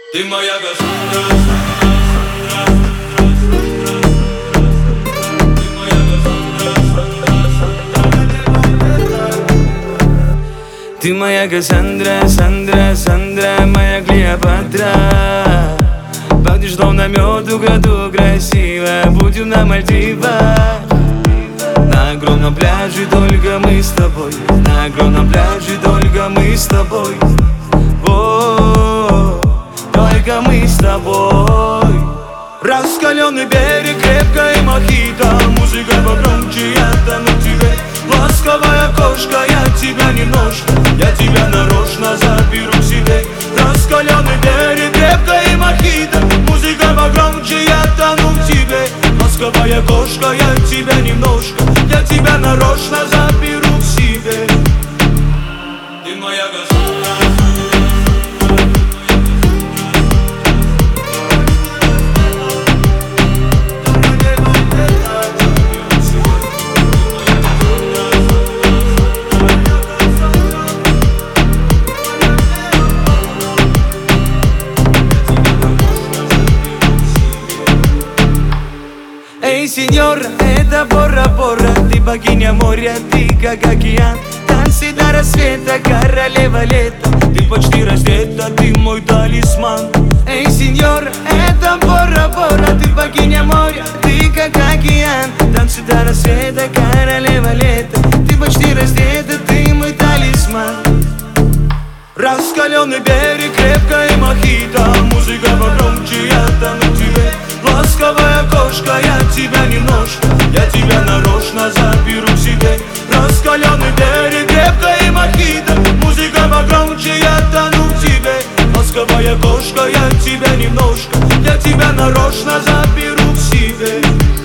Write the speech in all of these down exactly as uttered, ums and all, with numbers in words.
Ты моя Кассандра. Ты моя Кассандра, Сандра, Сандра, моя Клеопатра. Пахнешь словно мед в году красиво. Будем на Мальдивах. На огромном пляже только мы с тобой. На огромном пляже только мы с тобой. О, только мы с тобой. Раскаленный берег, крепкая мохито. Музыка погромче, я тону в тебе. Ласковая кошка, я тебя немножко, я тебя нарочно заберу к себе. Раскаленный берег, крепкая мохито. Музыка погромче, я тону в тебе. Ласковая кошка, я тебя немножко, я тебя нарочно заберу к себе. Ты моя Кассандра. Эй, сеньора, это Бора-Бора. Ты богиня моря, ты как океан. Танцы до рассвета, королева лета. Ты почти раздета, ты мой талисман. Эй, сеньора, это Бора-Бора. Ты богиня моря, ты как океан. Танцы до рассвета, королева лета. Ты почти раздета, ты мой талисман. Раскаленный берег, крепкая мохито. Музыка погромче, я тону в тебе. Ласковая кошка, я тебя немножко, я тебя нарочно заберу к себе. Раскаленный берег, крепкая мохито. Музыка погромче, я тону в тебе. Ласковая кошка, я тебя немножко, я тебя нарочно заберу к себе.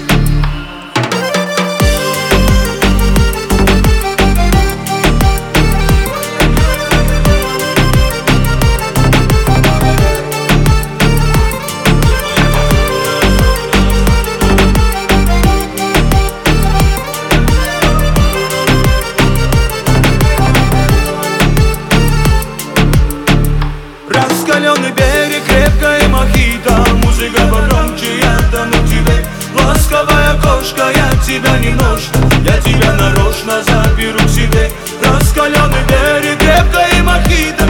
Раскаленный берег, крепкая мохито. Музыка погромче, я тону в тебе. Ласковая кошка, я тебя немножко, я тебя нарочно заберу к себе. Раскаленный берег, крепкая мохито.